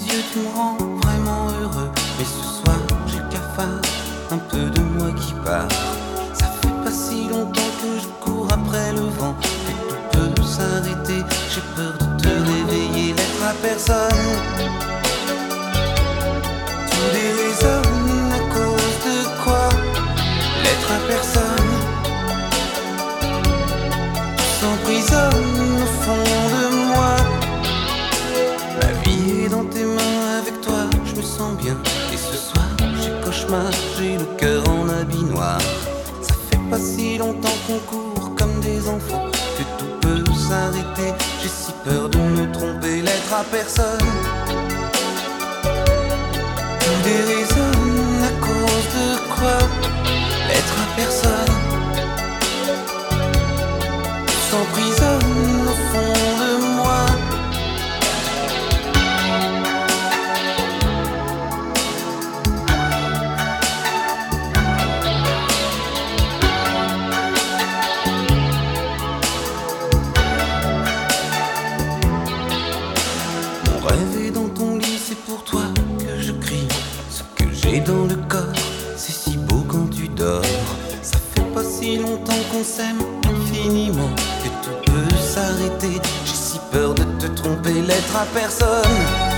yeux, tu me rends vraiment heureux. Mais ce soir, j'ai cafard, un peu de moi qui part. Ça fait pas si longtemps que je cours après le vent, que tout peut s'arrêter. J'ai peur de te réveiller, l'être à personne. Tout déraisonne à cause de quoi? L'être à personne. Tout s'emprisonne au fond de moi. Ma vie est dans tes mains, avec toi je me sens bien. Et ce soir j'ai cauchemar, j'ai le cœur en habit noir. Ça fait pas si longtemps qu'on court comme des enfants, que tout peut s'arrêter. J'ai si peur de me tromper, l'être à personne. Tout déraisonne à cause de quoi? L'être à personne. Tout s'emprisonne au fond de moi. Mon rêve est dans ton lit, c'est pour toi que je crie. Ce que j'ai dans le corps, c'est si beau quand tu dors. Ça fait pas si longtemps qu'on s'aime infiniment, que tout peut s'arrêter. J'ai si peur de te tromper, l'être à personne.